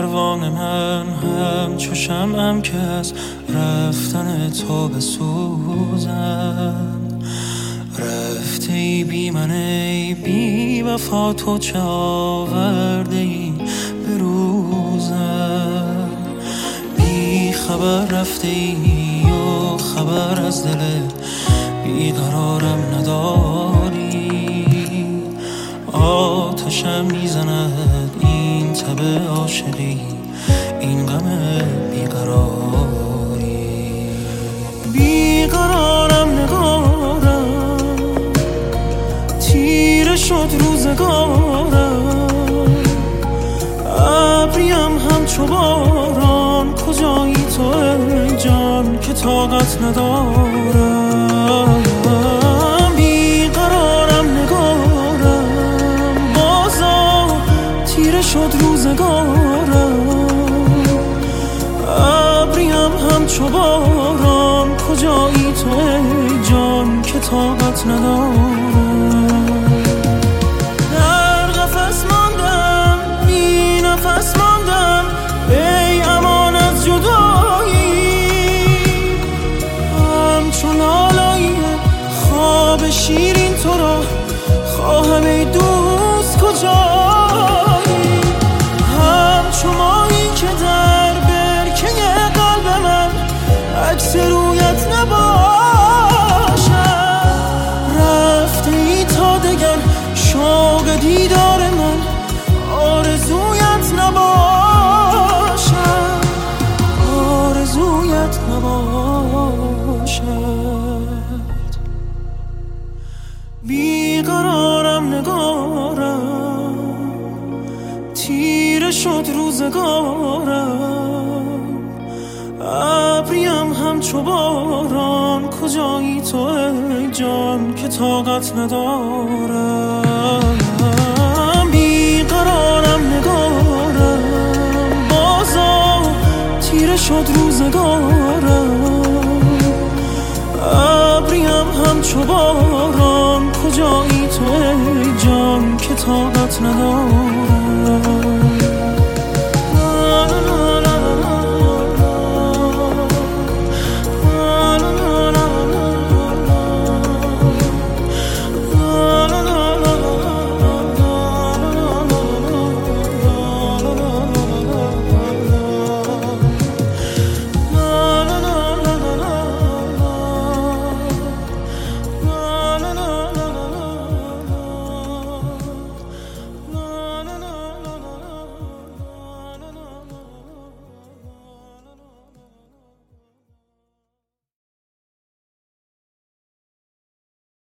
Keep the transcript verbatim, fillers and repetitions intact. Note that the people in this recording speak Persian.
پروانه من همچو شمعم که از رفتن تو بسوزم. رفته ای بی من ای بی وفا، تو چه آورده ای به روزم. بی خبر رفته ای و خبر از دل بیقرارم نداری. آتشم میزند این تب عاشقی، این غم بیقراری. بیقرارم نگارم، تیره شد روزگارم. ابریم همچو باران، کجایی تو ای جان که طاقت ندارم. بیقرارم نگارم، بازا تیره شد روزگارم. ابریم همچو باران، کجایی تو ای جان که طاقت ندارم. در قفس ماندم، بی نفس ماندم، ای امان از جدایی. همچون لالایی خواب شیرین تو را خواهم ای دوست کجایی. همچو مایی که در برکه قلب من عکس رویت نباشد. رفته ای تا دگر شوق دیدار من آرزویت نباشد، آرزویت نباشد. بیقرارم نگارم، تیره شد روزگارم. ابریم همچو باران، کجایی تو ای جان که طاقت ندارم. بیقرارم نگارم، بازا تیره شد روزگارم.